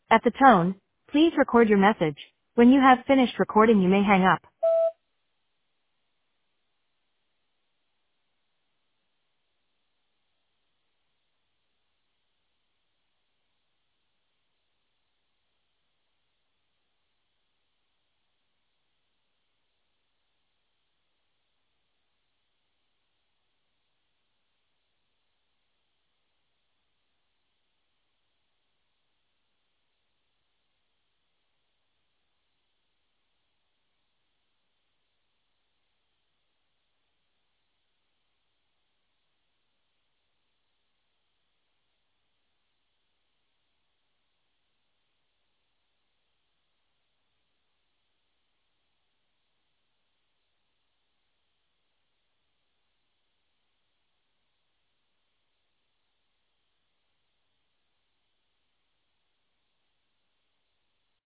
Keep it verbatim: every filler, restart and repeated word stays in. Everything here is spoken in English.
At the tone, please record your message. When you have finished recording, you may hang up.